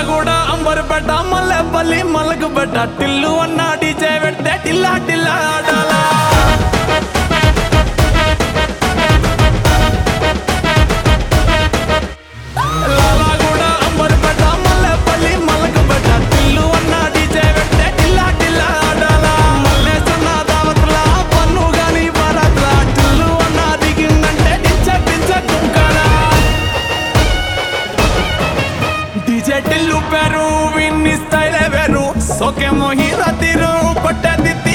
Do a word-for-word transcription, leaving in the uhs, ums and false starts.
లాలాగూడ అంబర్పేట మల్లెపల్లి మలకపేట టిల్లు అన్న డీజే పెడితే టిల్లా టిల్లా ఆడాలా లాలాగూడ అంబర్పేట మల్లెపల్లి మలకపేట టిల్లు అన్న డీజే పెడితే టిల్లా టిల్లా ఆడాలా మల్లేసున్న దావత్లా పన్ను గాని బరాత్లా టిల్లు అన్న దిగిందంటే డించ డించ కుంకాలా డీజే టిల్లు పేరు విన్ని స్టైలే వేరు సోకేమో హీరో తీరు పట్టది